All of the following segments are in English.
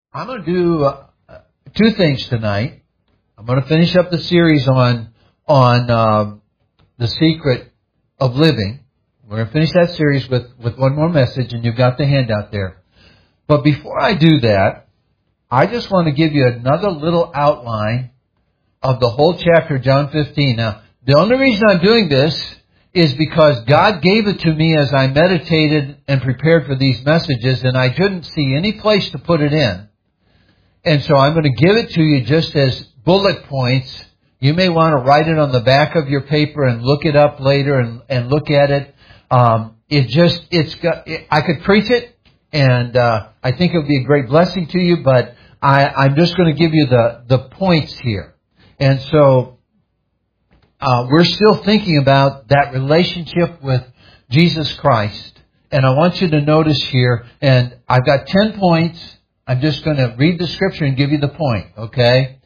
I'm going to do two things tonight. I'm going to finish up the series on the secret of living. We're going to finish that series with one more message, and you've got the handout there. But before I do that, I just want to give you another little outline of the whole chapter, John 15. Now, the only reason I'm doing this is because God gave it to me as I meditated and prepared for these messages, and I couldn't see any place to put it in. And so I'm going to give it to you just as bullet points. You may want to write it on the back of your paper and look it up later and look at it. I could preach it, and I think it would be a great blessing to you, but I'm just going to give you the points here. And so we're still thinking about that relationship with Jesus Christ. And I want you to notice here, and I've got 10 points. I'm just going to read the scripture and give you the point, okay?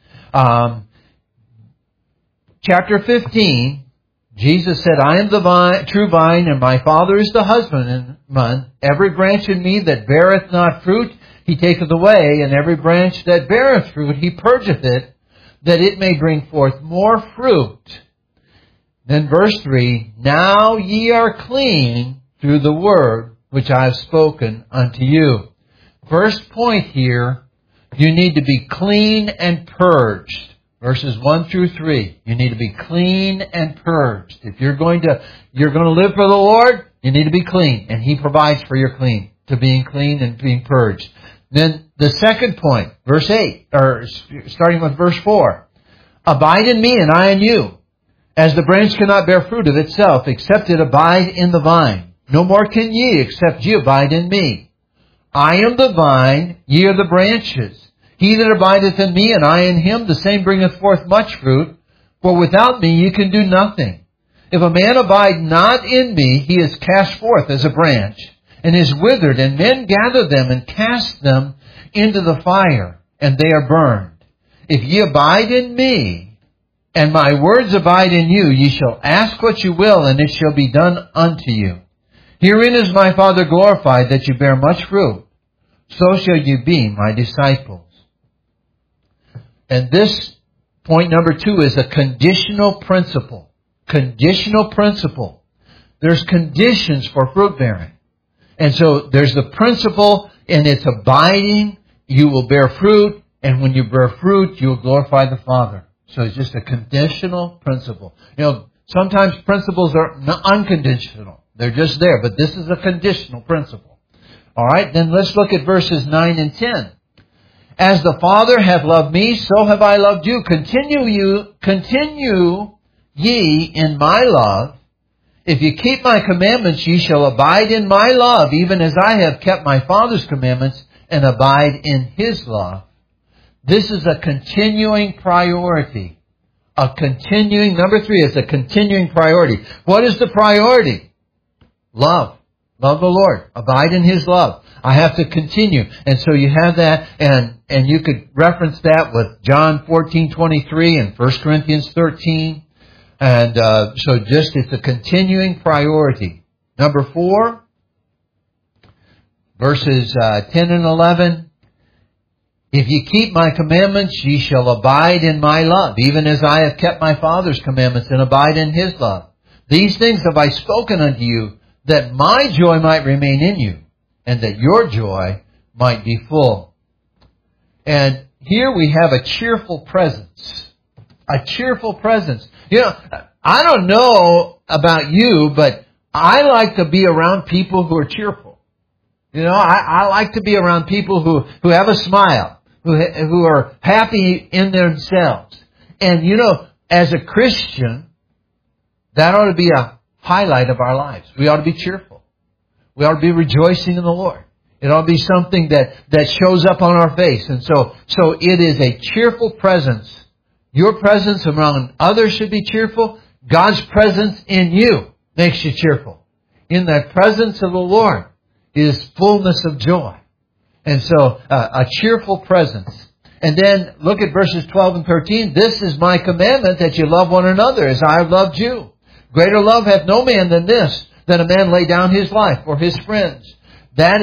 Chapter 15, Jesus said, I am the true vine, and my Father is the husbandman. Every branch in me that beareth not fruit, he taketh away, and every branch that beareth fruit, he purgeth it, that it may bring forth more fruit. Then verse 3, Now ye are clean through the word which I have spoken unto you. First point here, you need to be clean and purged. Verses 1 through 3. You need to be clean and purged. If you're going to live for the Lord, you need to be clean. And He provides for your being clean and being purged. Then the second point, verse 8, or starting with verse 4. Abide in me and I in you. As the branch cannot bear fruit of itself, except it abide in the vine. No more can ye, except ye abide in me. I am the vine, ye are the branches. He that abideth in me, and I in him, the same bringeth forth much fruit. For without me ye can do nothing. If a man abide not in me, he is cast forth as a branch, and is withered, and men gather them and cast them into the fire, and they are burned. If ye abide in me, and my words abide in you, ye shall ask what you will, and it shall be done unto you. Herein is my Father glorified, that you bear much fruit. So shall you be my disciples. And this point number 2 is a conditional principle. Conditional principle. There's conditions for fruit bearing. And so there's the principle, and it's abiding. You will bear fruit, and when you bear fruit, you will glorify the Father. So it's just a conditional principle. You know, sometimes principles are unconditional. They're just there, but this is a conditional principle. All right, then let's look at verses 9 and 10. As the Father hath loved me, so have I loved you. Continue ye in my love. If you keep my commandments, ye shall abide in my love, even as I have kept my Father's commandments and abide in His love. This is a continuing priority. Number 3 is a continuing priority. What is the priority? Love. Love the Lord. Abide in His love. I have to continue. And so you have that, and you could reference that with John 14:23 and 1 Corinthians 13. And so just it's a continuing priority. Number 4, verses 10 and 11. If ye keep my commandments, ye shall abide in my love, even as I have kept my Father's commandments and abide in His love. These things have I spoken unto you, that my joy might remain in you, and that your joy might be full. And here we have a cheerful presence. A cheerful presence. You know, I don't know about you, but I like to be around people who are cheerful. You know, I like to be around people who have a smile, who are happy in themselves. And you know, as a Christian, that ought to be a highlight of our lives. We ought to be cheerful. We ought to be rejoicing in the Lord. It ought to be something that shows up on our face. And so it is a cheerful presence. Your presence among others should be cheerful. God's presence in you makes you cheerful. In the presence of the Lord is fullness of joy. And so a cheerful presence. And then look at verses 12 and 13. This is my commandment, that you love one another as I have loved you. Greater love hath no man than this, that a man lay down his life for his friends. That is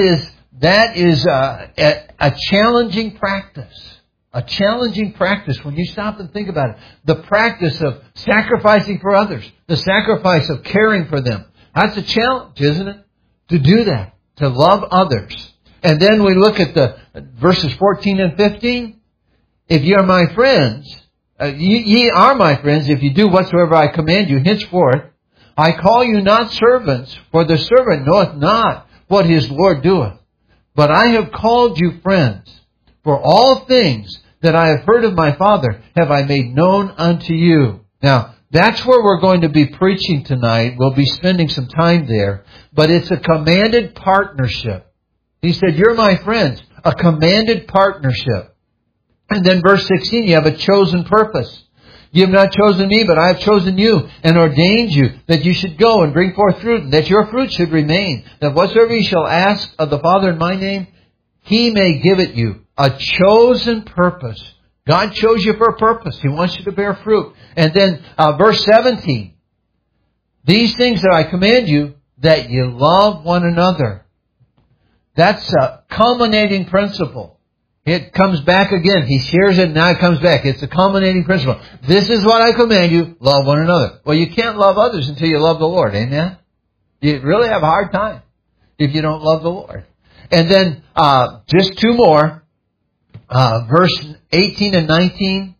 That is a challenging practice. A challenging practice when you stop and think about it. The practice of sacrificing for others. The sacrifice of caring for them. That's a challenge, isn't it? To do that. To love others. And then we look at the verses 14 and 15. If ye are my friends, ye are my friends if you do whatsoever I command you henceforth. I call you not servants, for the servant knoweth not what his Lord doeth. But I have called you friends. For all things that I have heard of my Father have I made known unto you. Now, that's where we're going to be preaching tonight. We'll be spending some time there. But it's a commanded partnership. He said, you're my friends. A commanded partnership. And then verse 16, you have a chosen purpose. You have not chosen me, but I have chosen you and ordained you that you should go and bring forth fruit, and that your fruit should remain. That whatsoever you shall ask of the Father in my name, He may give it you. A chosen purpose. God chose you for a purpose. He wants you to bear fruit. And then verse 17. These things that I command you, that you love one another. That's a culminating principle. It comes back again. He shares it and now it comes back. It's a culminating principle. This is what I command you, love one another. Well, you can't love others until you love the Lord. Amen? You really have a hard time if you don't love the Lord. And then just two more. Verse 18 and 19.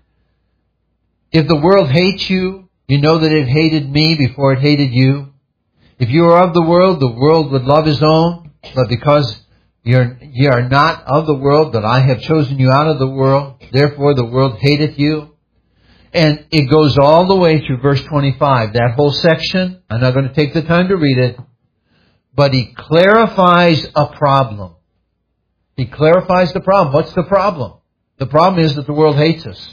If the world hates you, you know that it hated me before it hated you. If you are of the world would love his own. But because ye are not of the world, but I have chosen you out of the world, therefore the world hateth you. And it goes all the way through verse 25. That whole section, I'm not going to take the time to read it. But he clarifies a problem. He clarifies the problem. What's the problem? The problem is that the world hates us.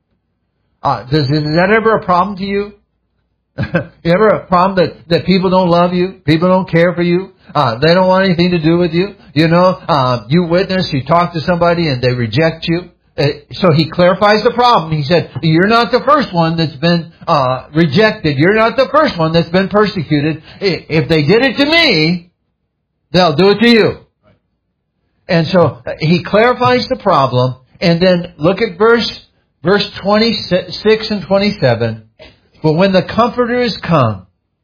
Is that ever a problem to you? Ever a problem that people don't love you? People don't care for you? They don't want anything to do with you? You know, you witness, you talk to somebody and they reject you. So he clarifies the problem. He said, you're not the first one that's been rejected. You're not the first one that's been persecuted. If they did it to me, they'll do it to you. And so he clarifies the problem. And then look at verse 26 and 27. But when the Comforter is come,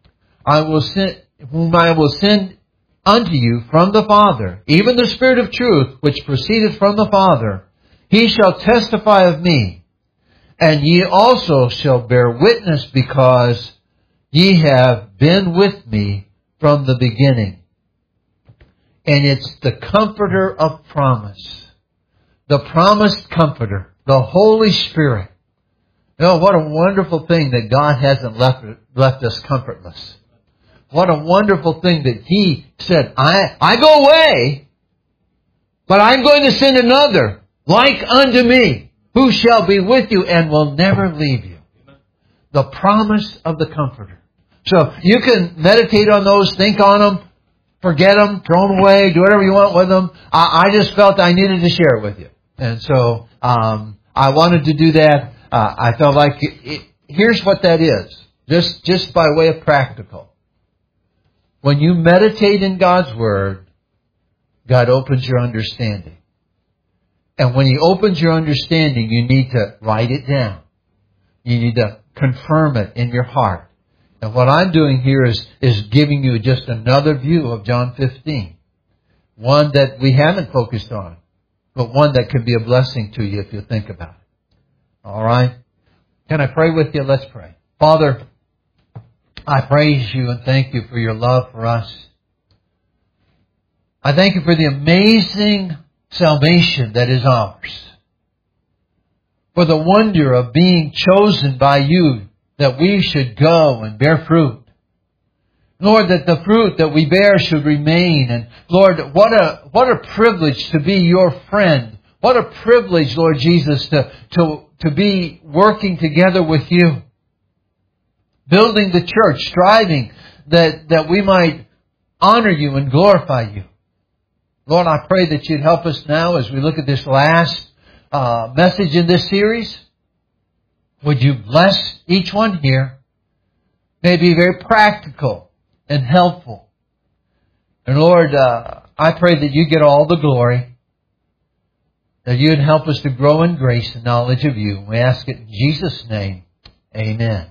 whom I will send unto you from the Father, even the Spirit of truth, which proceedeth from the Father, he shall testify of me. And ye also shall bear witness, because ye have been with me from the beginning. And it's the Comforter of promise. The promised Comforter. The Holy Spirit. You know, what a wonderful thing that God hasn't left us comfortless. What a wonderful thing that He said, I go away, but I'm going to send another like unto me, who shall be with you and will never leave you. The promise of the Comforter. So you can meditate on those, think on them, forget them, throw them away, do whatever you want with them. I just felt I needed to share it with you. And so I wanted to do that. I felt like here's what that is. Just by way of practical. When you meditate in God's Word, God opens your understanding. And when He opens your understanding, you need to write it down. You need to confirm it in your heart. And what I'm doing here is giving you just another view of John 15. One that we haven't focused on, but one that can be a blessing to you if you think about it. All right? Can I pray with you? Let's pray. Father, I praise you and thank you for your love for us. I thank you for the amazing salvation that is ours. For the wonder of being chosen by you, that we should go and bear fruit. Lord, that the fruit that we bear should remain. And Lord, what a privilege to be your friend. What a privilege, Lord Jesus, to be working together with you. Building the church, striving that we might honor you and glorify you. Lord, I pray that you'd help us now as we look at this last message in this series. Would you bless each one here? May it be very practical and helpful. And Lord, I pray that you get all the glory, that you'd help us to grow in grace and knowledge of you. We ask it in Jesus' name. Amen.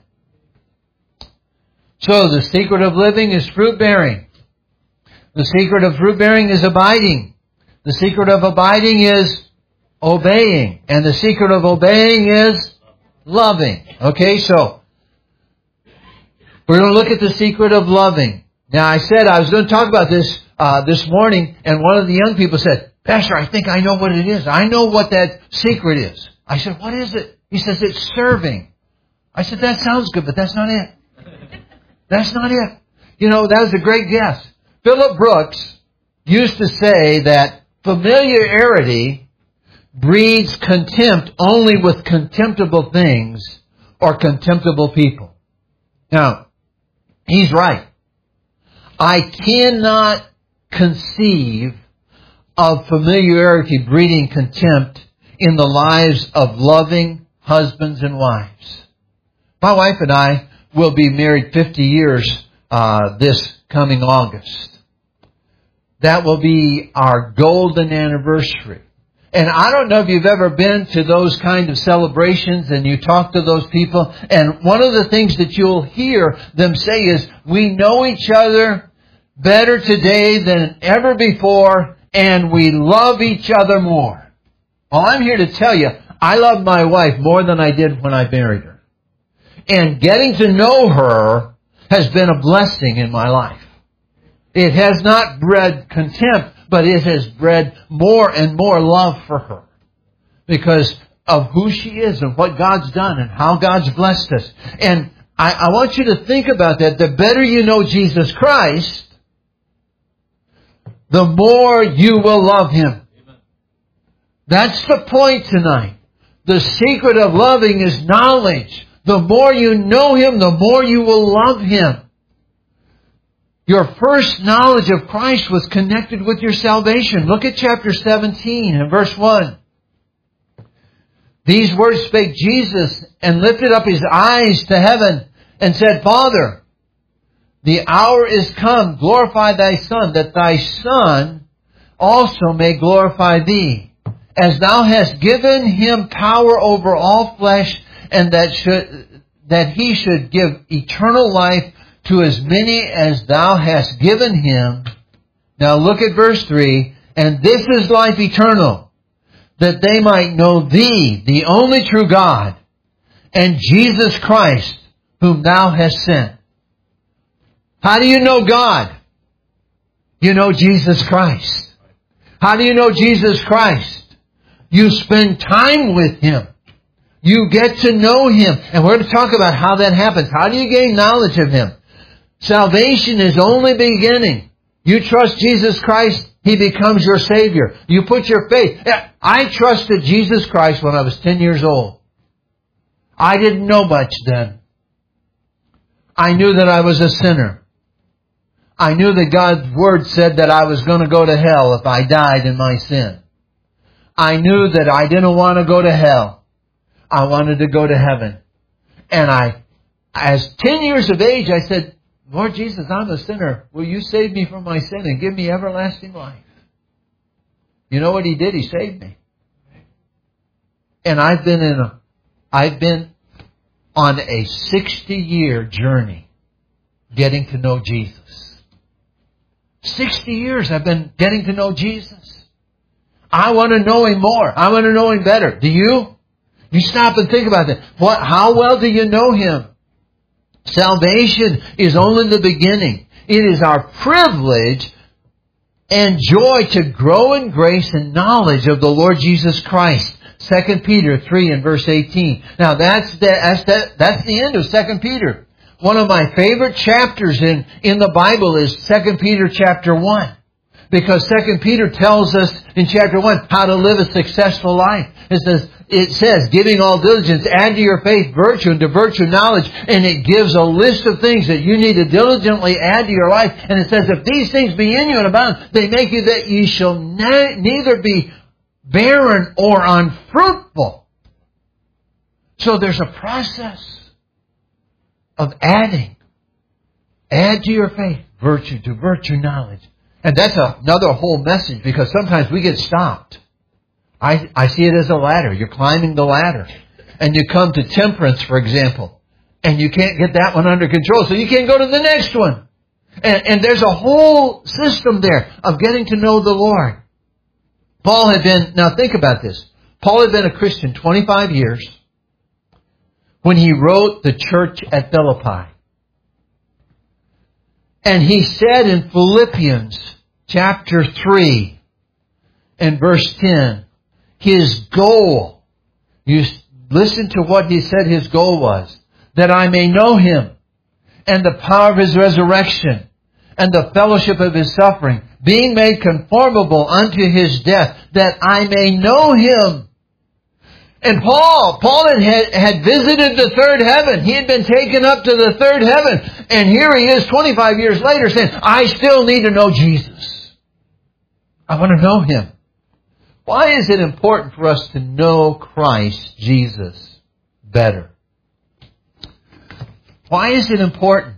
So the secret of living is fruit bearing. The secret of fruit bearing is abiding. The secret of abiding is obeying. And the secret of obeying is loving. Okay, so we're going to look at the secret of loving. Now I said I was going to talk about this this morning, and one of the young people said, Pastor, I think I know what it is. I know what that secret is. I said, what is it? He says, it's serving. I said, that sounds good, but that's not it. That's not it. You know, that was a great guess. Philip Brooks used to say that familiarity breeds contempt only with contemptible things or contemptible people. Now, he's right. I cannot conceive of familiarity breeding contempt in the lives of loving husbands and wives. My wife and I will be married 50 years this coming August. That will be our golden anniversary. And I don't know if you've ever been to those kind of celebrations and you talk to those people, and one of the things that you'll hear them say is, we know each other better today than ever before, and we love each other more. Well, I'm here to tell you, I love my wife more than I did when I married her. And getting to know her has been a blessing in my life. It has not bred contempt, but it has bred more and more love for her. Because of who she is and what God's done and how God's blessed us. And I want you to think about that. The better you know Jesus Christ, the more you will love Him. That's the point tonight. The secret of loving is knowledge. The more you know Him, the more you will love Him. Your first knowledge of Christ was connected with your salvation. Look at chapter 17 and verse 1. These words spake Jesus and lifted up His eyes to heaven and said, Father, the hour is come. Glorify Thy Son, that Thy Son also may glorify Thee, as Thou hast given Him power over all flesh, and that He should give eternal life to as many as Thou hast given Him. Now look at verse 3. And this is life eternal, that they might know Thee, the only true God, and Jesus Christ, whom Thou hast sent. How do you know God? You know Jesus Christ. How do you know Jesus Christ? You spend time with Him. You get to know Him. And we're going to talk about how that happens. How do you gain knowledge of Him? Salvation is only beginning. You trust Jesus Christ, He becomes your Savior. You put your faith. I trusted Jesus Christ when I was 10 years old. I didn't know much then. I knew that I was a sinner. I knew that God's Word said that I was going to go to hell if I died in my sin. I knew that I didn't want to go to hell. I wanted to go to heaven. And as 10 years of age, I said, Lord Jesus, I'm a sinner. Will You save me from my sin and give me everlasting life? You know what He did? He saved me. And I've been on a 60-year journey getting to know Jesus. 60 years I've been getting to know Jesus. I want to know Him more. I want to know Him better. Do you? You stop and think about that. How well do you know Him? Salvation is only the beginning. It is our privilege and joy to grow in grace and knowledge of the Lord Jesus Christ. 2 Peter 3 and verse 18. Now that's the end of 2 Peter. One of my favorite chapters in the Bible is 2 Peter chapter 1. Because 2 Peter tells us in chapter 1 how to live a successful life. It says, giving all diligence, add to your faith virtue, and to virtue knowledge. And it gives a list of things that you need to diligently add to your life. And it says, if these things be in you and abound, they make you that ye shall neither be barren or unfruitful. So there's a process of adding. Add to your faith virtue, to virtue knowledge. And that's another whole message, because sometimes we get stopped. I see it as a ladder. You're climbing the ladder. And you come to temperance, for example. And you can't get that one under control, so you can't go to the next one. And there's a whole system there of getting to know the Lord. Now think about this. Paul had been a Christian 25 years when he wrote the church at Philippi. And he said in Philippians chapter 3 and verse 10, his goal, you listen to what he said his goal was, that I may know Him and the power of His resurrection and the fellowship of His suffering, being made conformable unto His death, that I may know Him. And Paul had visited the third heaven. He had been taken up to the third heaven. And here he is 25 years later saying, I still need to know Jesus. I want to know Him. Why is it important for us to know Christ Jesus better? Why is it important?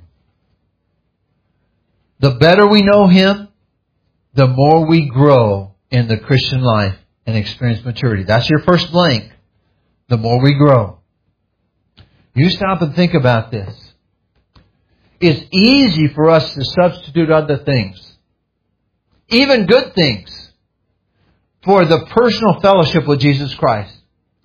The better we know Him, the more we grow in the Christian life and experience maturity. That's your first blank. The more we grow. You stop and think about this. It's easy for us to substitute other things, even good things, for the personal fellowship with Jesus Christ.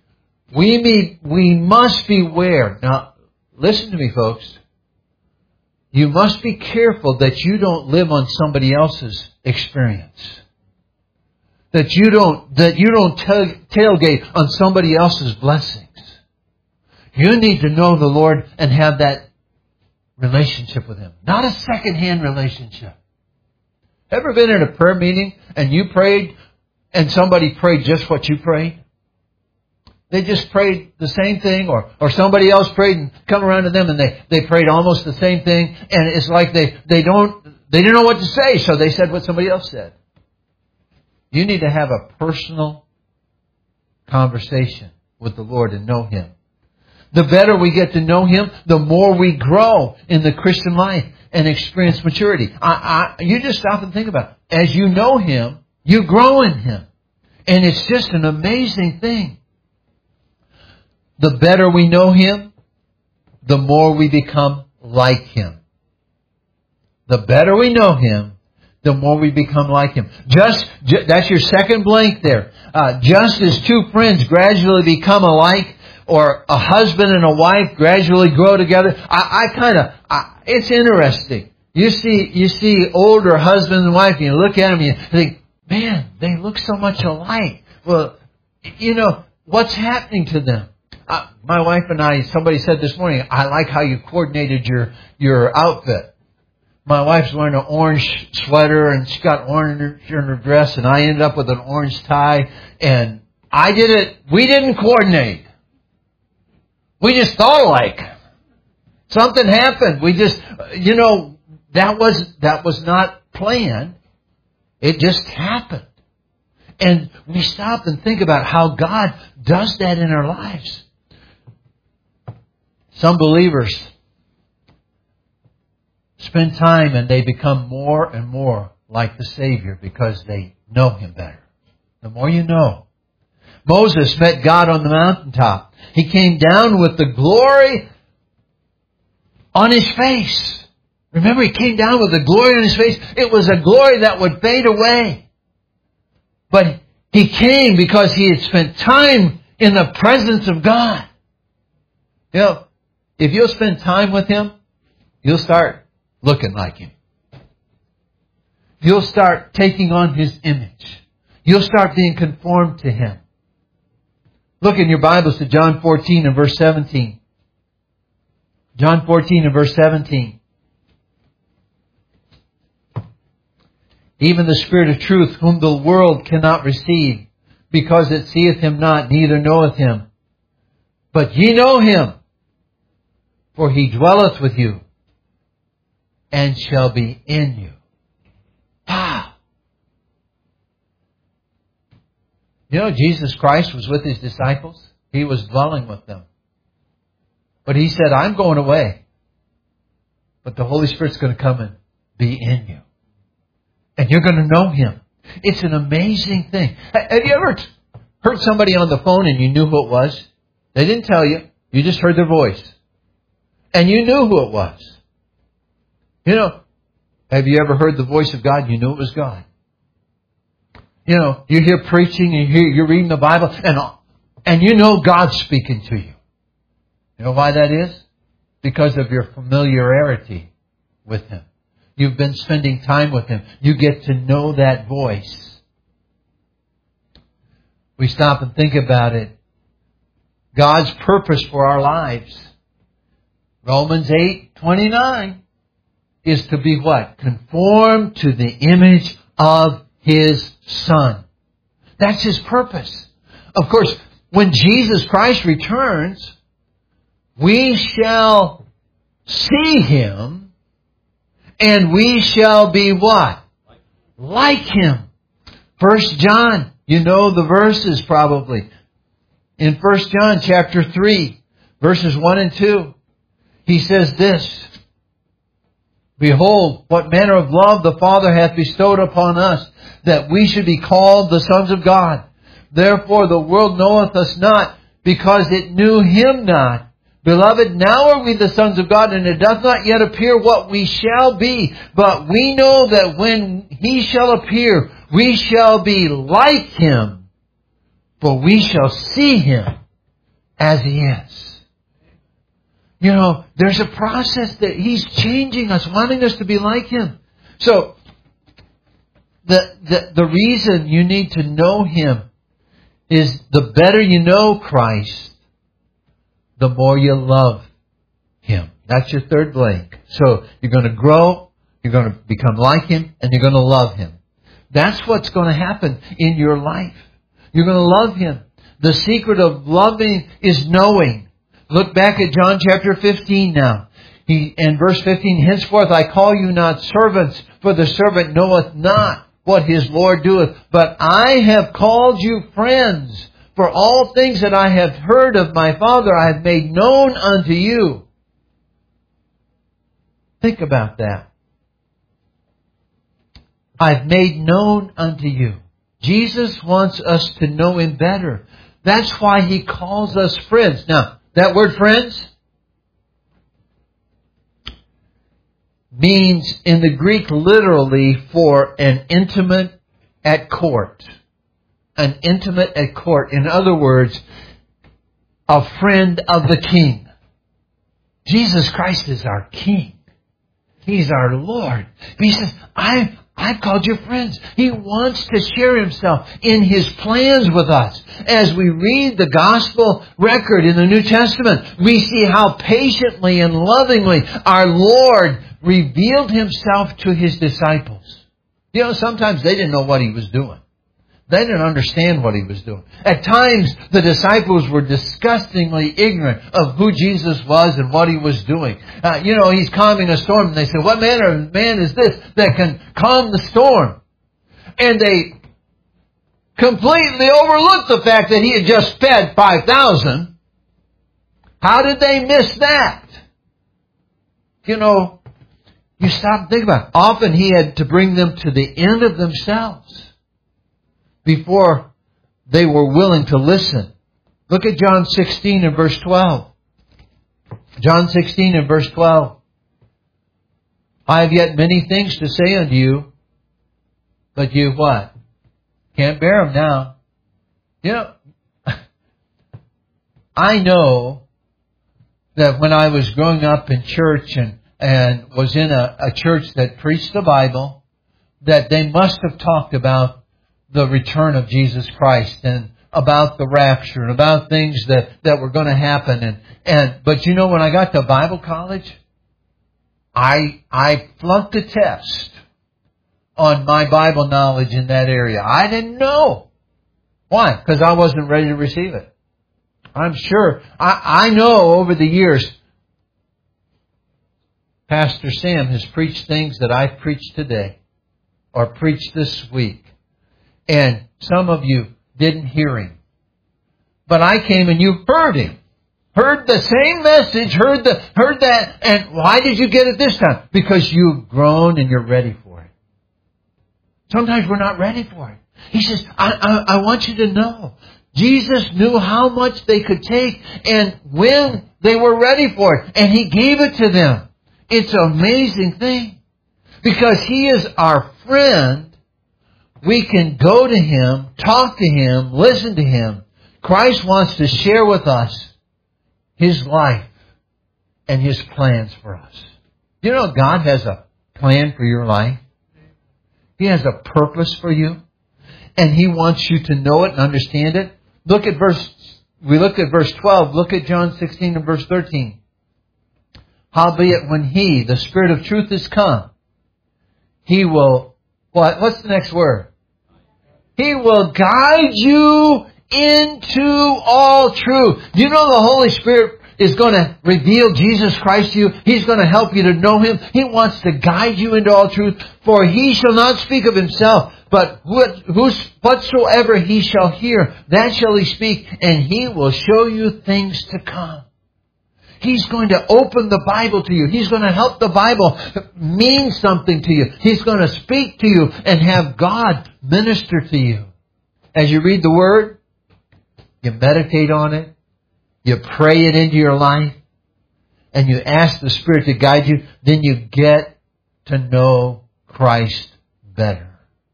We must beware. Now, listen to me, folks. You must be careful that you don't live on somebody else's experience. That you don't tailgate on somebody else's blessings. You need to know the Lord and have that relationship with Him. Not a second-hand relationship. Ever been in a prayer meeting and you prayed and somebody prayed just what you prayed? They just prayed the same thing, or somebody else prayed and come around to them and they prayed almost the same thing, and it's like they didn't know what to say, so they said what somebody else said. You need to have a personal conversation with the Lord and know Him. The better we get to know Him, the more we grow in the Christian life and experience maturity. You just stop and think about it. As you know Him, you grow in Him. And it's just an amazing thing. The better we know Him, the more we become like Him. The better we know Him, the more we become like Him. That's your second blank there. Just as two friends gradually become alike, or a husband and a wife gradually grow together. It's interesting. You see older husband and wife, and you look at them and you think, man, they look so much alike. Well, what's happening to them? My wife and I, somebody said this morning, I like how you coordinated your outfit. My wife's wearing an orange sweater and she's got orange in her dress, and I ended up with an orange tie, and we didn't coordinate. We just thought alike. Something happened. We just, that was not planned. It just happened. And we stop and think about how God does that in our lives. Some believers spend time and they become more and more like the Savior because they know Him better. The more you know. Moses met God on the mountaintop. He came down with the glory on His face. Remember, He came down with the glory on His face. It was a glory that would fade away. But He came because He had spent time in the presence of God. If you'll spend time with Him, you'll start looking like Him. You'll start taking on His image. You'll start being conformed to Him. Look in your Bibles to John 14 and verse 17. John 14 and verse 17. Even the Spirit of truth, whom the world cannot receive, because it seeth Him not, neither knoweth Him. But ye know Him, for He dwelleth with you, and shall be in you. Wow! Jesus Christ was with His disciples. He was dwelling with them. But He said, I'm going away. But the Holy Spirit's going to come and be in you. And you're going to know Him. It's an amazing thing. Have you ever heard somebody on the phone and you knew who it was? They didn't tell you. You just heard their voice. And you knew who it was. You know, have you ever heard the voice of God? You knew it was God. You know, you hear preaching, you're reading the Bible, and you know God's speaking to you. You know why that is? Because of your familiarity with Him. You've been spending time with Him. You get to know that voice. We stop and think about it. God's purpose for our lives. Romans 8:29 is to be what? Conformed to the image of His Son. That's His purpose. Of course, when Jesus Christ returns, we shall see Him, and we shall be what? Like Him. 1 John, you know the verses probably. In 1 John chapter 3, verses 1 and 2, he says this, Behold, what manner of love the Father hath bestowed upon us, that we should be called the sons of God. Therefore the world knoweth us not, because it knew Him not. Beloved, now are we the sons of God, and it doth not yet appear what we shall be. But we know that when He shall appear, we shall be like Him, for we shall see Him as He is. You know, there's a process that He's changing us, wanting us to be like Him. So, the reason you need to know Him is the better you know Christ, the more you love Him. That's your third blank. So, you're going to grow, you're going to become like Him, and you're going to love Him. That's what's going to happen in your life. You're going to love Him. The secret of loving is knowing. Look back at John chapter 15 now. In verse 15, Henceforth I call you not servants, for the servant knoweth not what his Lord doeth. But I have called you friends, for all things that I have heard of my Father I have made known unto you. Think about that. I've made known unto you. Jesus wants us to know Him better. That's why He calls us friends. Now, that word friends means in the Greek literally for an intimate at court. An intimate at court. In other words, a friend of the King. Jesus Christ is our King. He's our Lord. He says, I've called you friends. He wants to share Himself in His plans with us. As we read the gospel record in the New Testament, we see how patiently and lovingly our Lord revealed Himself to His disciples. You know, sometimes they didn't know what He was doing. They didn't understand what He was doing. At times, the disciples were disgustingly ignorant of who Jesus was and what He was doing. He's calming a storm, and they say, what manner of man is this that can calm the storm? And they completely overlooked the fact that He had just fed 5,000. How did they miss that? You know, you stop and think about it. Often He had to bring them to the end of themselves before they were willing to listen. Look at John 16 and verse 12. John 16 and verse 12. I have yet many things to say unto you, but you what? Can't bear them now. You know, I know that when I was growing up in church and was in a church that preached the Bible, that they must have talked about the return of Jesus Christ and about the rapture and about things that were going to happen. But you know, when I got to Bible college, I flunked a test on my Bible knowledge in that area. I didn't know. Why? Because I wasn't ready to receive it. I'm sure. I know over the years, Pastor Sam has preached things that I've preached today or preached this week. And some of you didn't hear him. But I came and you heard him. Heard the same message, heard that. And why did you get it this time? Because you've grown and you're ready for it. Sometimes we're not ready for it. He says, I want you to know. Jesus knew how much they could take and when they were ready for it. And He gave it to them. It's an amazing thing. Because He is our friend, we can go to Him, talk to Him, listen to Him. Christ wants to share with us His life and His plans for us. You know God has a plan for your life? He has a purpose for you. And He wants you to know it and understand it. We looked at verse 12. Look at John 16 and verse 13. Howbeit when He, the Spirit of truth, is come, He will, what's the next word? He will guide you into all truth. Do you know the Holy Spirit is going to reveal Jesus Christ to you? He's going to help you to know Him. He wants to guide you into all truth. For He shall not speak of Himself, but whatsoever He shall hear, that shall He speak, and He will show you things to come. He's going to open the Bible to you. He's going to help the Bible mean something to you. He's going to speak to you and have God minister to you. As you read the Word, you meditate on it, you pray it into your life, and you ask the Spirit to guide you, then you get to know Christ better.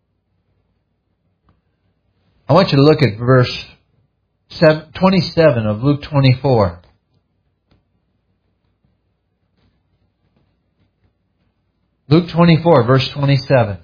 I want you to look at verse 27 of Luke 24. Luke 24, verse 27.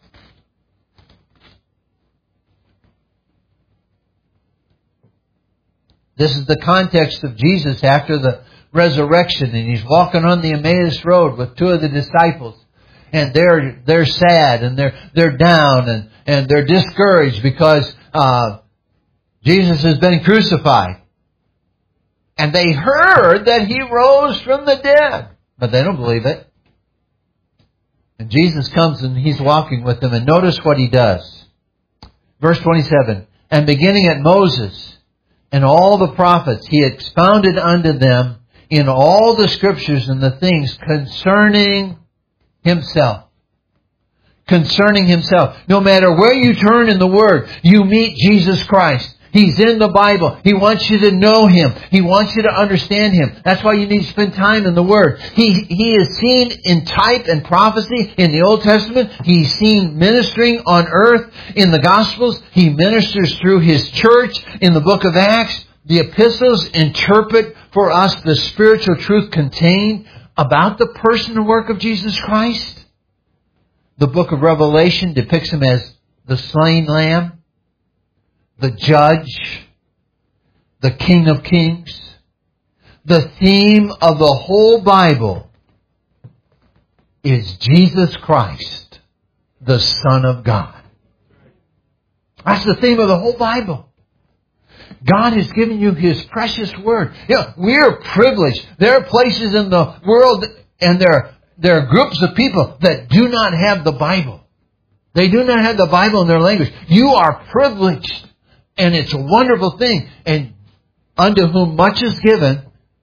This is the context of Jesus after the resurrection, and He's walking on the Emmaus Road with two of the disciples, and they're sad and they're down and they're discouraged because Jesus has been crucified, and they heard that He rose from the dead, but they don't believe it. And Jesus comes and He's walking with them, and notice what He does. Verse 27, and beginning at Moses and all the prophets, He expounded unto them in all the Scriptures and the things concerning Himself. Concerning Himself. No matter where you turn in the Word, you meet Jesus Christ. He's in the Bible. He wants you to know Him. He wants you to understand Him. That's why you need to spend time in the Word. He is seen in type and prophecy in the Old Testament. He's seen ministering on earth in the Gospels. He ministers through His church in the book of Acts. The epistles interpret for us the spiritual truth contained about the person and work of Jesus Christ. The book of Revelation depicts Him as the slain Lamb, the Judge, the King of Kings. The theme of the whole Bible is Jesus Christ, the Son of God. That's the theme of the whole Bible. God has given you His precious Word. You know, we're privileged. There are places in the world and there are groups of people that do not have the Bible. They do not have the Bible in their language. You are privileged. And it's a wonderful thing. And unto whom much is given,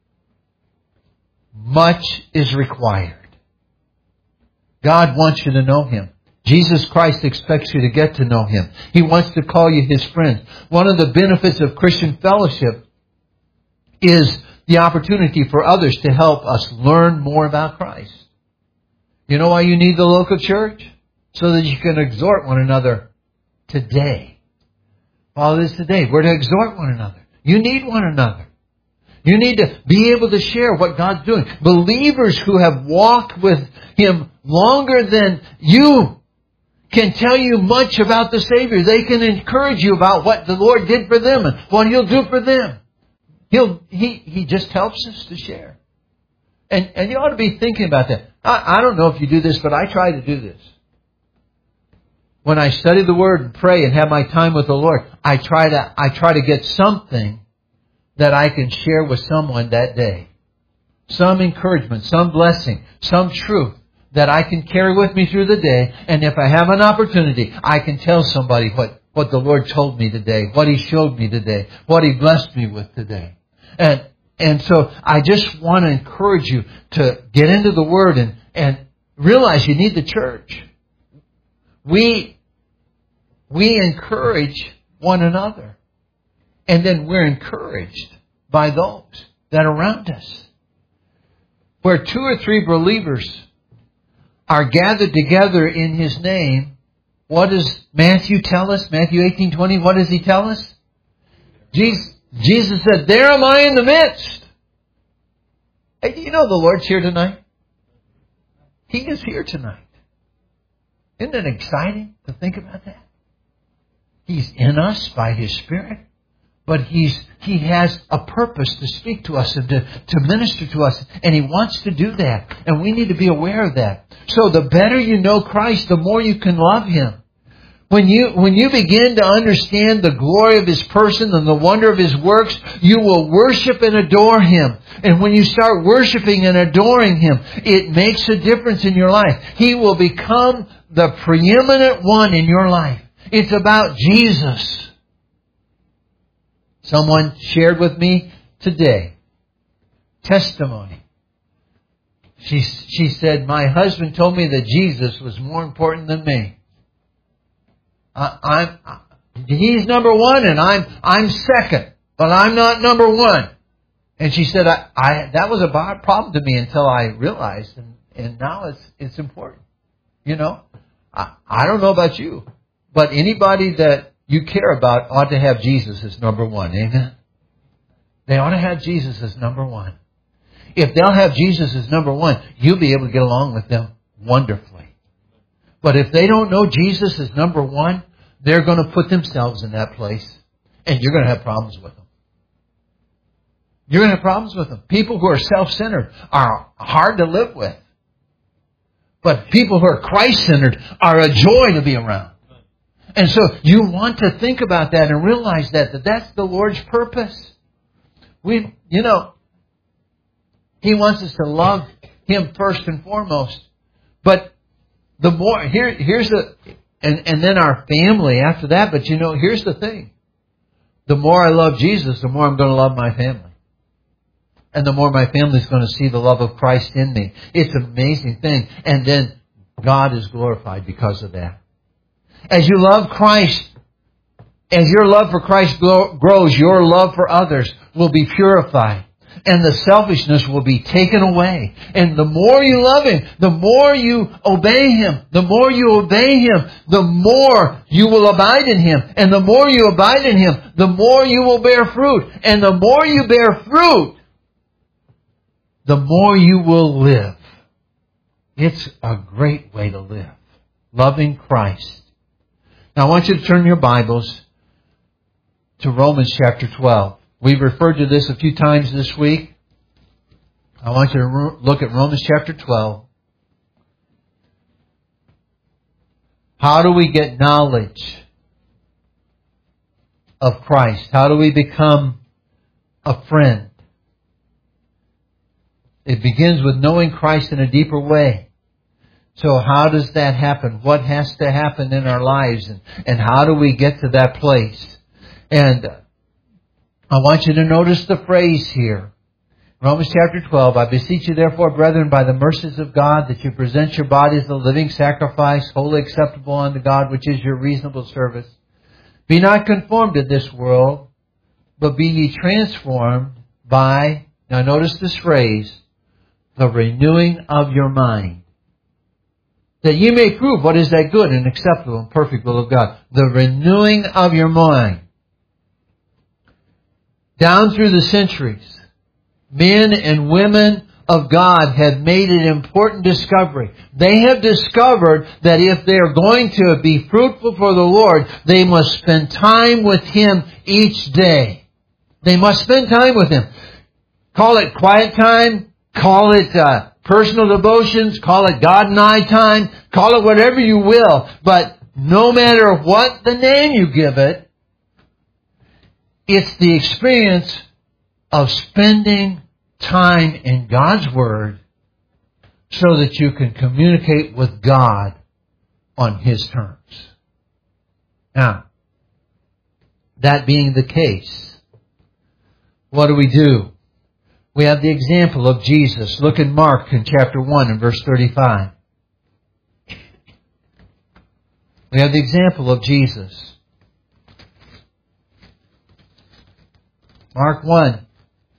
much is required. God wants you to know Him. Jesus Christ expects you to get to know Him. He wants to call you His friend. One of the benefits of Christian fellowship is the opportunity for others to help us learn more about Christ. You know why you need the local church? So that you can exhort one another today. All this today. We're to exhort one another. You need one another. You need to be able to share what God's doing. Believers who have walked with Him longer than you can tell you much about the Savior. They can encourage you about what the Lord did for them and what He'll do for them. He just helps us to share. And you ought to be thinking about that. I don't know if you do this, but I try to do this. When I study the Word and pray and have my time with the Lord, I try to get something that I can share with someone that day. Some encouragement, some blessing, some truth that I can carry with me through the day. And if I have an opportunity, I can tell somebody what the Lord told me today, what He showed me today, what He blessed me with today. And so I just want to encourage you to get into the Word and realize you need the church. We we encourage one another. And then we're encouraged by those that are around us. Where 2 or 3 believers are gathered together in His name, what does Matthew tell us? Matthew 18:20, what does He tell us? Jesus said, there am I in the midst. Hey, do you know the Lord's here tonight? He is here tonight. Isn't it exciting to think about that? He's in us by His Spirit, but He has a purpose to speak to us and to minister to us, and He wants to do that, and we need to be aware of that. So the better you know Christ, the more you can love Him. When you begin to understand the glory of His person and the wonder of His works, you will worship and adore Him. And when you start worshiping and adoring Him, it makes a difference in your life. He will become the preeminent one in your life. It's about Jesus. Someone shared with me today testimony. She said, my husband told me that Jesus was more important than me. He's number one and I'm second, but I'm not number one. And she said, that was a problem to me until I realized, and now it's important. You know, I don't know about you, but anybody that you care about ought to have Jesus as number one. Amen? They ought to have Jesus as number one. If they'll have Jesus as number one, you'll be able to get along with them wonderfully. But if they don't know Jesus as number one, they're going to put themselves in that place, and you're going to have problems with them. You're going to have problems with them. People who are self-centered are hard to live with. But people who are Christ-centered are a joy to be around. And so you want to think about that and realize that that's the Lord's purpose. He wants us to love Him first and foremost. But the more, and then our family after that. But here's the thing. The more I love Jesus, the more I'm going to love my family. And the more my family is going to see the love of Christ in me. It's an amazing thing. And then God is glorified because of that. As you love Christ, as your love for Christ grows, your love for others will be purified. And the selfishness will be taken away. And the more you love Him, the more you obey Him. The more you obey Him, the more you will abide in Him. And the more you abide in Him, the more you will bear fruit. And the more you bear fruit, the more you will live. It's a great way to live. Loving Christ. Now I want you to turn your Bibles to Romans chapter 12. We've referred to this a few times this week. I want you to look at Romans chapter 12. How do we get knowledge of Christ? How do we become a friend? It begins with knowing Christ in a deeper way. So how does that happen? What has to happen in our lives? And how do we get to that place? And I want you to notice the phrase here. Romans chapter 12, I beseech you therefore, brethren, by the mercies of God, that you present your bodies a living sacrifice, wholly acceptable unto God, which is your reasonable service. Be not conformed to this world, but be ye transformed by, now notice this phrase, the renewing of your mind, that ye may prove what is that good and acceptable and perfect will of God. The renewing of your mind. Down through the centuries, men and women of God have made an important discovery. They have discovered that if they are going to be fruitful for the Lord, they must spend time with Him each day. They must spend time with Him. Call it quiet time, call it personal devotions, call it God and I time, call it whatever you will. But no matter what the name you give it, it's the experience of spending time in God's Word so that you can communicate with God on His terms. Now, that being the case, what do? We have the example of Jesus. Look in Mark in chapter 1 and verse 35. We have the example of Jesus. Mark 1.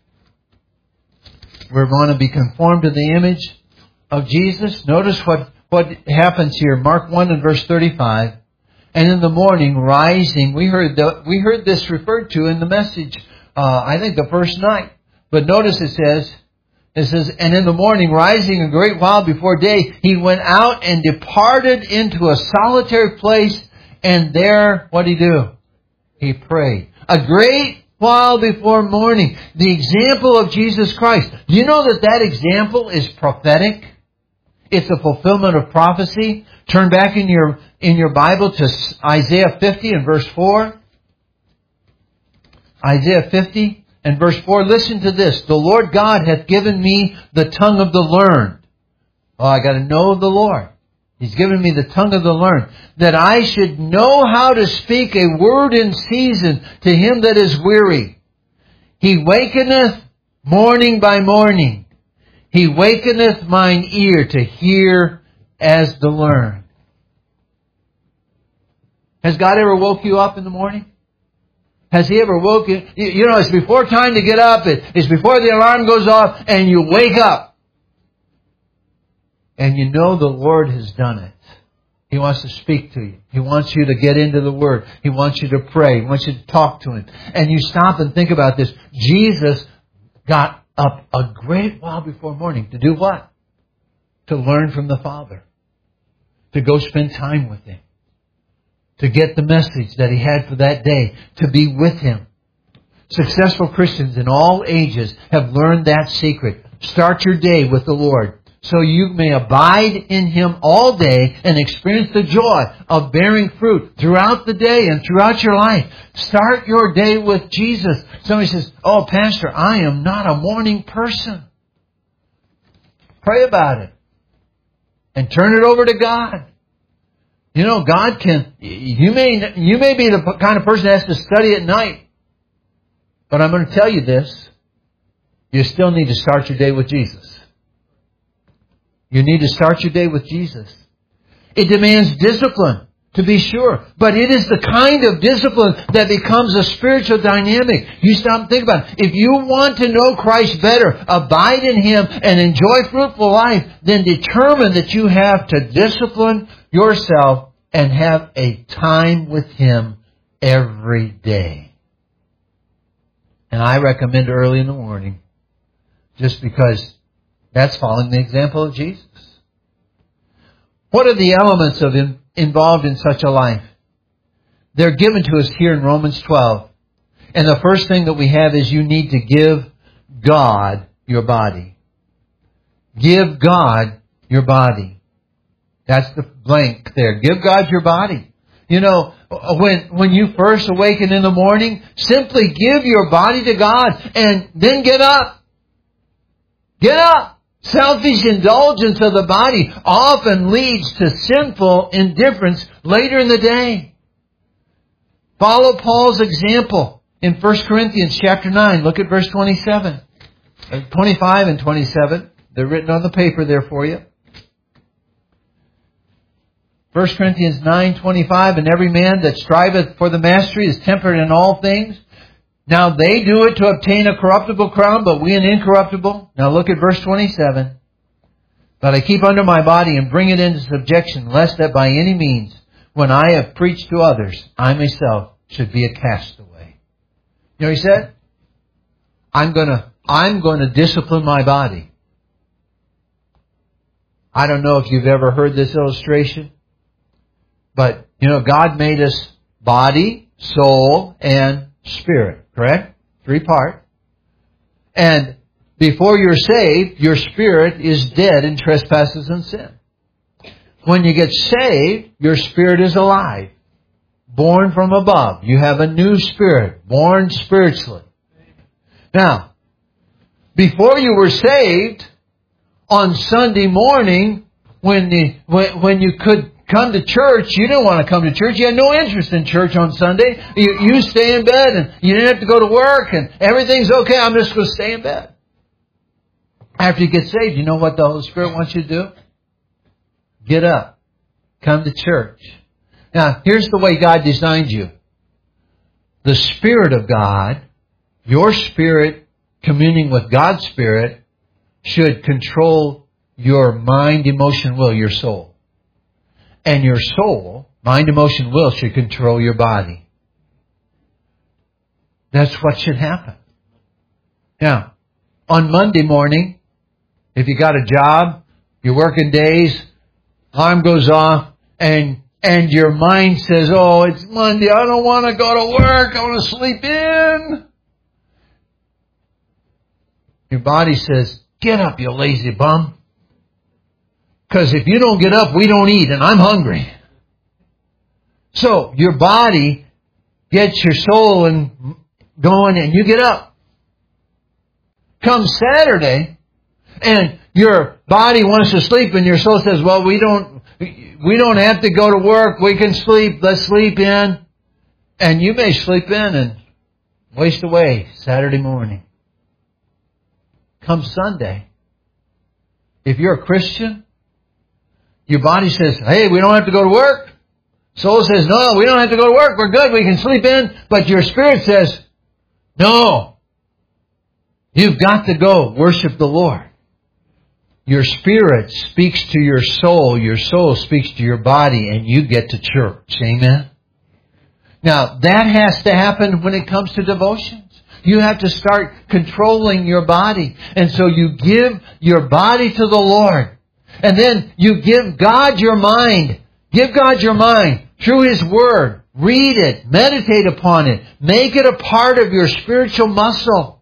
We're going to be conformed to the image of Jesus. Notice what happens here. Mark 1 and verse 35. And in the morning, rising, we heard this referred to in the message, I think the first night. But notice it says, and in the morning, rising a great while before day, he went out and departed into a solitary place. And there, what did he do? He prayed. A great while before morning. The example of Jesus Christ. Do you know that example is prophetic? It's a fulfillment of prophecy. Turn back in your Bible to Isaiah 50 and verse 4. Isaiah 50 and verse 4. Listen to this. The Lord God hath given me the tongue of the learned. Oh, I got to know the Lord. He's given me the tongue of the learned, that I should know how to speak a word in season to him that is weary. He wakeneth morning by morning. He wakeneth mine ear to hear as the learned. Has God ever woke you up in the morning? Has He ever woke you? You know, it's before time to get up. It's before the alarm goes off and you wake up. And you know the Lord has done it. He wants to speak to you. He wants you to get into the Word. He wants you to pray. He wants you to talk to Him. And you stop and think about this. Jesus got up a great while before morning. To do what? To learn from the Father. To go spend time with Him. To get the message that He had for that day. To be with Him. Successful Christians in all ages have learned that secret. Start your day with the Lord, so you may abide in Him all day and experience the joy of bearing fruit throughout the day and throughout your life. Start your day with Jesus. Somebody says, oh, Pastor, I am not a morning person. Pray about it. And turn it over to God. You know, God can, you may be the kind of person that has to study at night. But I'm going to tell you this. You still need to start your day with Jesus. You need to start your day with Jesus. It demands discipline, to be sure. But it is the kind of discipline that becomes a spiritual dynamic. You stop and think about it. If you want to know Christ better, abide in Him, and enjoy fruitful life, then determine that you have to discipline yourself and have a time with Him every day. And I recommend early in the morning, just because that's following the example of Jesus. What are the elements involved in such a life? They're given to us here in Romans 12. And the first thing that we have is you need to give God your body. Give God your body. That's the blank there. Give God your body. You know, when you first awaken in the morning, simply give your body to God and then get up. Get up. Selfish indulgence of the body often leads to sinful indifference later in the day. Follow Paul's example in 1 Corinthians chapter 9. Look at verse 27. 25 and 27. They're written on the paper there for you. 1 Corinthians 9:25, and every man that striveth for the mastery is temperate in all things. Now they do it to obtain a corruptible crown, but we an incorruptible. Now look at verse 27. But I keep under my body and bring it into subjection, lest that by any means, when I have preached to others, I myself should be a castaway. You know what he said? I'm going to discipline my body. I don't know if you've ever heard this illustration, but you know, God made us body, soul, and spirit. Correct? 3 parts. And before you're saved, your spirit is dead in trespasses and sin. When you get saved, your spirit is alive. Born from above. You have a new spirit. Born spiritually. Now, before you were saved, on Sunday morning, when you could come to church, you didn't want to come to church. You had no interest in church on Sunday. You stay in bed and you didn't have to go to work and everything's okay. I'm just going to stay in bed. After you get saved, you know what the Holy Spirit wants you to do? Get up. Come to church. Now, here's the way God designed you. The Spirit of God, your spirit communing with God's Spirit, should control your mind, emotion, will, your soul. And your soul, mind, emotion, will, should control your body. That's what should happen. Now, on Monday morning, if you got a job, you're working days, alarm goes off, and your mind says, oh, it's Monday, I don't want to go to work, I want to sleep in. Your body says, get up, you lazy bum. Because if you don't get up, we don't eat, and I'm hungry. So, your body gets your soul going, and you get up. Come Saturday, and your body wants to sleep, and your soul says, well, we don't have to go to work, we can sleep, let's sleep in. And you may sleep in and waste away Saturday morning. Come Sunday, if you're a Christian, your body says, hey, we don't have to go to work. Soul says, no, we don't have to go to work, we're good, we can sleep in. But your spirit says, no, you've got to go worship the Lord. Your spirit speaks to your soul speaks to your body, and you get to church. Amen? Now, that has to happen when it comes to devotions. You have to start controlling your body. And so you give your body to the Lord. And then you give God your mind. Give God your mind through His Word. Read it. Meditate upon it. Make it a part of your spiritual muscle.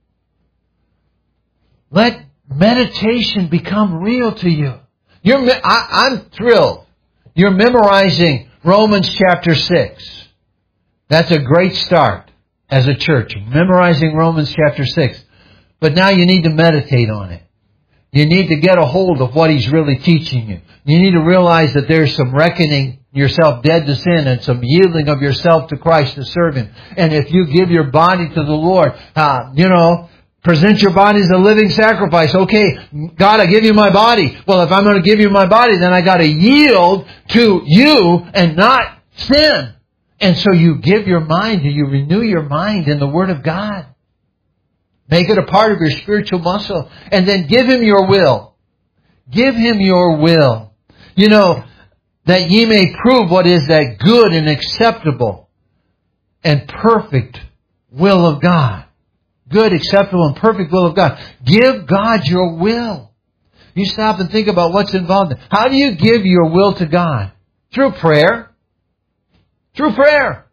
Let meditation become real to you. I'm thrilled. You're memorizing Romans chapter 6. That's a great start as a church. Memorizing Romans chapter 6. But now you need to meditate on it. You need to get a hold of what He's really teaching you. You need to realize that there's some reckoning yourself dead to sin and some yielding of yourself to Christ to serve Him. And if you give your body to the Lord, present your body as a living sacrifice. Okay, God, I give you my body. Well, if I'm going to give you my body, then I got to yield to you and not sin. And so you give your mind, you renew your mind in the Word of God. Make it a part of your spiritual muscle. And then give Him your will. Give Him your will. That ye may prove what is that good and acceptable and perfect will of God. Good, acceptable, and perfect will of God. Give God your will. You stop and think about what's involved. How do you give your will to God? Through prayer. Through prayer.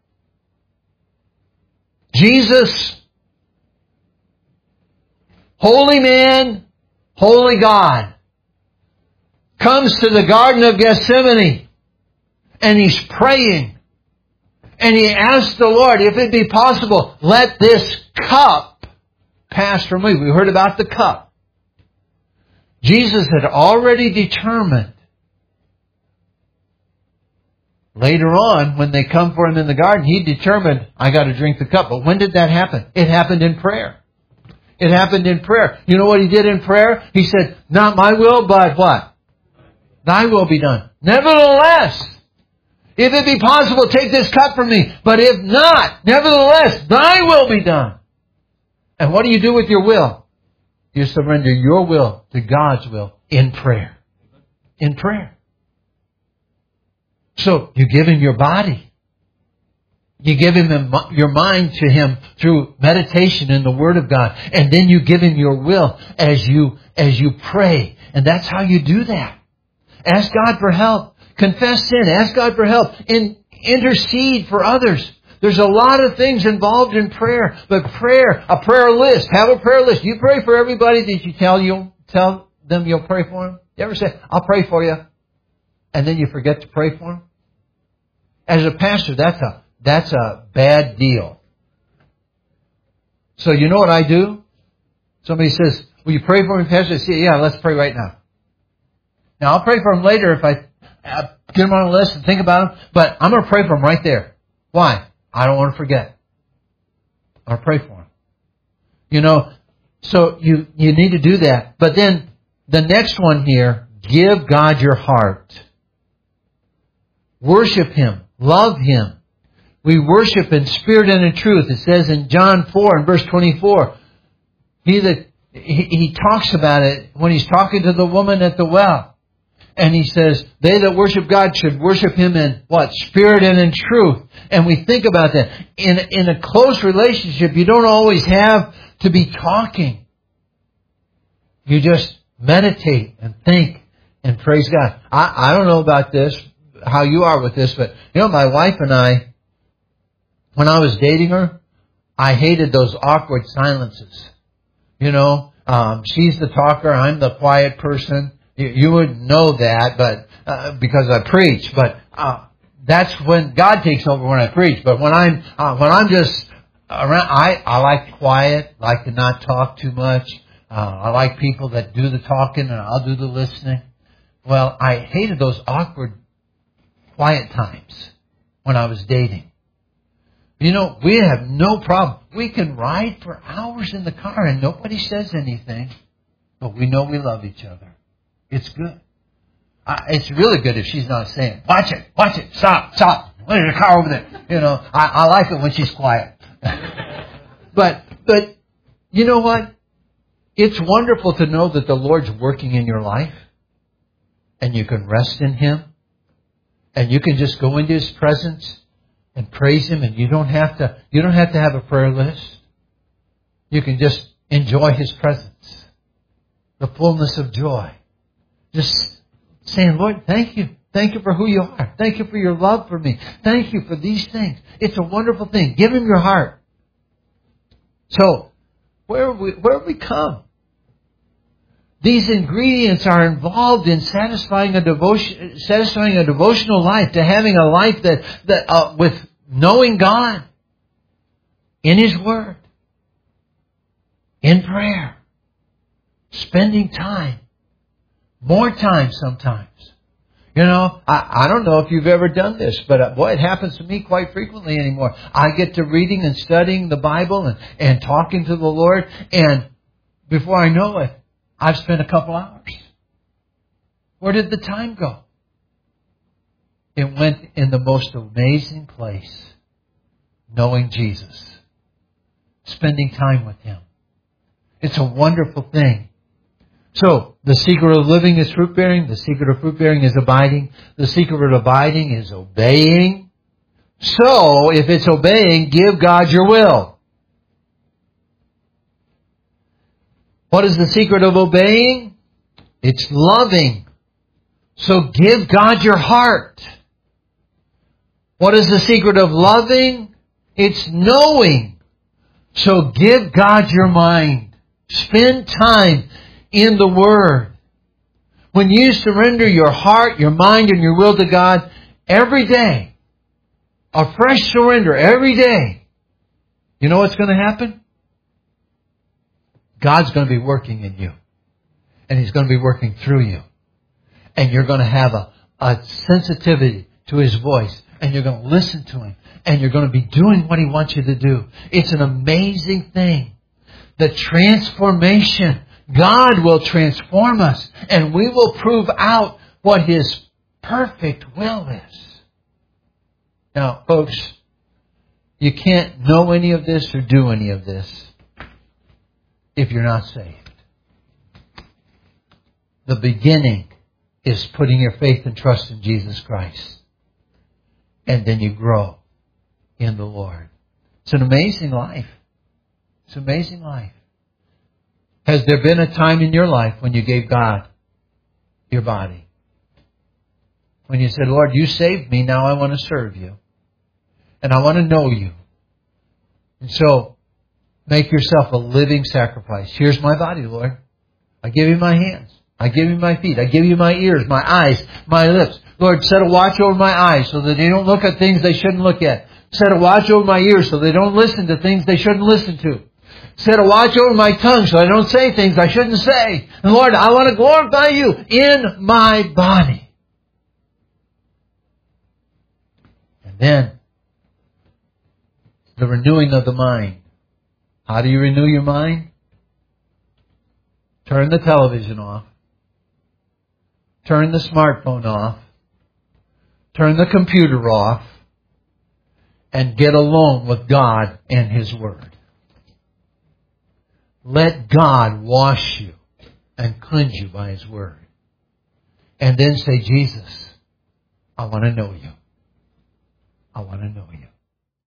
Jesus, holy man, holy God, comes to the Garden of Gethsemane, and He's praying. And He asks the Lord, if it be possible, let this cup pass from me. We heard about the cup. Jesus had already determined. Later on, when they come for Him in the garden, He determined, I got to drink the cup. But when did that happen? It happened in prayer. It happened in prayer. You know what He did in prayer? He said, not my will, but what? Thy will be done. Nevertheless, if it be possible, take this cup from me. But if not, nevertheless, Thy will be done. And what do you do with your will? You surrender your will to God's will in prayer. In prayer. So, you give Him your body. You give Him your mind to Him through meditation in the Word of God. And then you give Him your will as you pray. And that's how you do that. Ask God for help. Confess sin. Ask God for help. Intercede for others. There's a lot of things involved in prayer. But prayer, a prayer list. Have a prayer list. You pray for everybody that you tell them you'll pray for them? You ever say, I'll pray for you, and then you forget to pray for them? As a pastor, that's a bad deal. So you know what I do? Somebody says, will you pray for me, Pastor? I say, yeah, let's pray right now. Now, I'll pray for them later if I get them on a list and think about them, but I'm going to pray for them right there. Why? I don't want to forget. I'll pray for them. So you need to do that. But then the next one here, give God your heart. Worship Him love Him. We worship in spirit and in truth. It says in John 4 and verse 24, He talks about it when He's talking to the woman at the well. And He says, they that worship God should worship Him in what? Spirit and in truth. And we think about that. In a close relationship, you don't always have to be talking. You just meditate and think and praise God. I don't know about this, how you are with this, but my wife and I, when I was dating her, I hated those awkward silences. She's the talker, I'm the quiet person. You wouldn't know that, but because I preach. But that's when God takes over when I preach. But when I'm just around, I like quiet. Like to not talk too much. I like people that do the talking and I'll do the listening. Well, I hated those awkward, quiet times when I was dating. We have no problem. We can ride for hours in the car and nobody says anything, but we know we love each other. It's good. It's really good if she's not saying, watch it, stop, there's a car over there. I like it when she's quiet. But you know what? It's wonderful to know that the Lord's working in your life and you can rest in Him and you can just go into His presence and praise Him, and you don't have to have a prayer list. You can just enjoy His presence. The fullness of joy. Just saying, Lord, thank you. Thank you for who you are. Thank you for your love for me. Thank you for these things. It's a wonderful thing. Give Him your heart. So, where have we come? These ingredients are involved in satisfying a devotional life, to having a life that with knowing God in His Word, in prayer, spending time, more time sometimes. I don't know if you've ever done this, but boy, it happens to me quite frequently anymore. I get to reading and studying the Bible and talking to the Lord, and before I know it, I've spent a couple hours. Where did the time go? It went in the most amazing place, knowing Jesus, spending time with Him. It's a wonderful thing. So, the secret of living is fruit bearing. The secret of fruit bearing is abiding. The secret of abiding is obeying. So, if it's obeying, give God your will. What is the secret of obeying? It's loving. So give God your heart. What is the secret of loving? It's knowing. So give God your mind. Spend time in the Word. When you surrender your heart, your mind, and your will to God every day, a fresh surrender every day, you know what's going to happen? God's going to be working in you. And He's going to be working through you. And you're going to have a sensitivity to His voice. And you're going to listen to Him. And you're going to be doing what He wants you to do. It's an amazing thing. The transformation. God will transform us. And we will prove out what His perfect will is. Now, folks, you can't know any of this or do any of this if you're not saved. The beginning is putting your faith and trust in Jesus Christ. And then you grow in the Lord. It's an amazing life. It's an amazing life. Has there been a time in your life when you gave God your body? When you said, Lord, you saved me, now I want to serve you. And I want to know you. And so, make yourself a living sacrifice. Here's my body, Lord. I give you my hands. I give you my feet. I give you my ears, my eyes, my lips. Lord, set a watch over my eyes so that they don't look at things they shouldn't look at. Set a watch over my ears so they don't listen to things they shouldn't listen to. Set a watch over my tongue so I don't say things I shouldn't say. And Lord, I want to glorify you in my body. And then, the renewing of the mind. How do you renew your mind? Turn the television off. Turn the smartphone off. Turn the computer off. and get alone with God and His Word. Let God wash you and cleanse you by His Word. And then say, Jesus, I want to know you. I want to know you.